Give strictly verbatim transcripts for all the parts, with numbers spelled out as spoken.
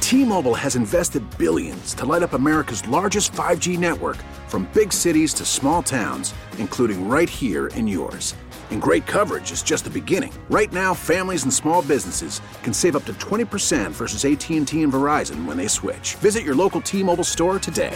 T-Mobile has invested billions to light up America's largest five G network, from big cities to small towns, including right here in yours. And great coverage is just the beginning. Right now, families and small businesses can save up to twenty percent versus A T and T and Verizon when they switch. Visit your local T-Mobile store today.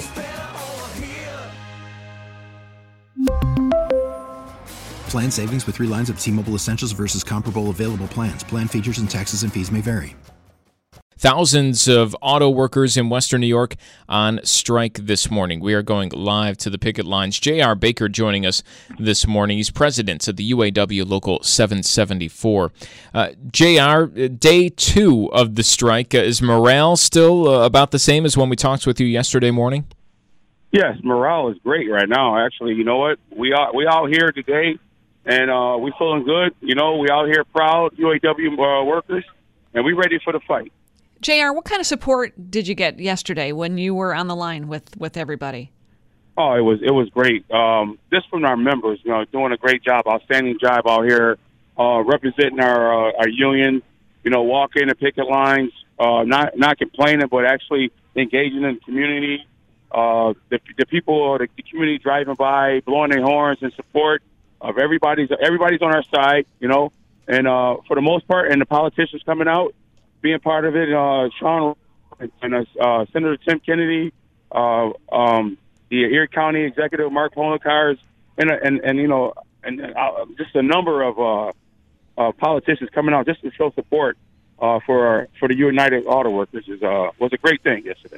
Plan savings with three lines of T-Mobile Essentials versus comparable available plans. Plan features and taxes and fees may vary. Thousands of auto workers in Western New York on strike this morning. We are going live to the picket lines. J R. Baker joining us this morning. He's president of the U A W Local seven seventy-four. Uh, J R, day two of the strike. Uh, is morale still uh, about the same as when we talked with you yesterday morning? Yes, morale is great right now. Actually, you know what? We are we all here today, and uh, we feeling good. You know, we out here proud U A W uh, workers, and we ready for the fight. J R, what kind of support did you get yesterday when you were on the line with, with everybody? Oh, it was it was great. Um, just from our members, you know, doing a great job, outstanding job out here, uh, representing our uh, our union. You know, walking the picket lines, uh, not not complaining, but actually engaging in the community. Uh, the the people, the, the community driving by, blowing their horns in support of everybody's everybody's on our side. You know, and uh, for the most part, and the politicians coming out, being part of it, uh, Sean and uh, Senator Tim Kennedy, uh, um, the Erie County Executive Mark Poloncarz, and and and you know, and uh, just a number of uh, uh, politicians coming out just to show support uh, for our, for the United Auto Workers is uh, was a great thing yesterday.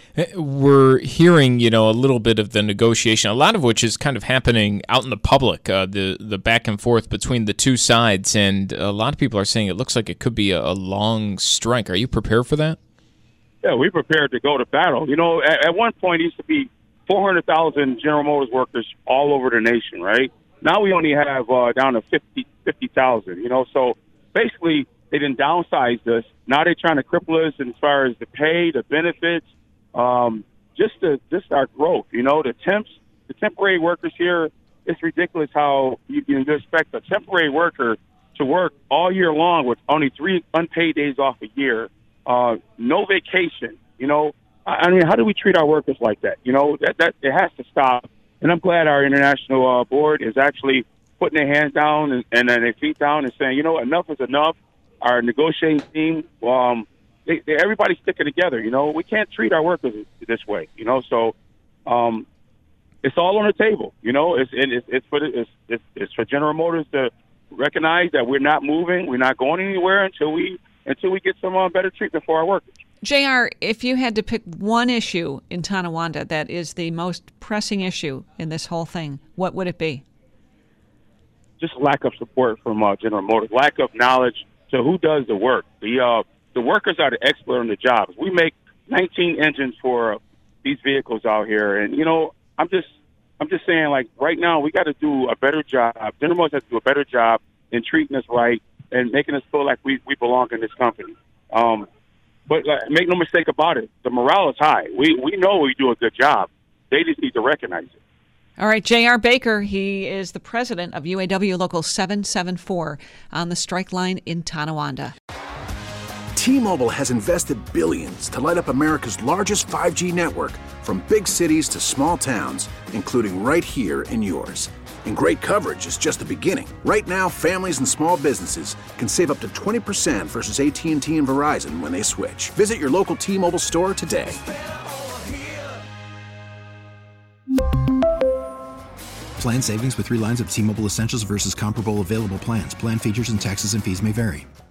We're hearing, you know, a little bit of the negotiation, a lot of which is kind of happening out in the public, uh, the the back and forth between the two sides, and a lot of people are saying it looks like it could be a, a long strike. Are you prepared for that? Yeah, we prepared to go to battle. You know, at, at one point it used to be four hundred thousand General Motors workers all over the nation, right? Now we only have uh, down to fifty thousand, you know, so basically they didn't downsize us. Now they're trying to cripple us as far as the pay, the benefits, Um, just the just our growth, you know, the temps, the temporary workers here. It's ridiculous how you can expect a temporary worker to work all year long with only three unpaid days off a year, uh, no vacation. You know, I, I mean, how do we treat our workers like that? You know, that that it has to stop. And I'm glad our international uh, board is actually putting their hands down and, and their feet down and saying, you know, enough is enough. Our negotiating team. Um, They, they, everybody's sticking together, you know. We can't treat our workers this way, you know. So, um, it's all on the table, you know. It's it's, it's for the, it's, it's it's for General Motors to recognize that we're not moving, we're not going anywhere until we until we get some uh, better treatment for our workers. J R, if you had to pick one issue in Tonawanda that is the most pressing issue in this whole thing, what would it be? Just lack of support from uh, General Motors, lack of knowledge to who does the work. The uh, The workers are the expert on the jobs. We make nineteen engines for these vehicles out here, and you know, I'm just, I'm just saying, like right now, we got to do a better job. General Motors has to do a better job in treating us right and making us feel like we, we belong in this company. Um, but like, make no mistake about it, the morale is high. We we know we do a good job. They just need to recognize it. All right, J R. Baker, he is the president of U A W Local seven seventy-four on the strike line in Tonawanda. T-Mobile has invested billions to light up America's largest five G network, from big cities to small towns, including right here in yours. And great coverage is just the beginning. Right now, families and small businesses can save up to twenty percent versus A T and T and Verizon when they switch. Visit your local T-Mobile store today. Plan savings with three lines of T-Mobile Essentials versus comparable available plans. Plan features and taxes and fees may vary.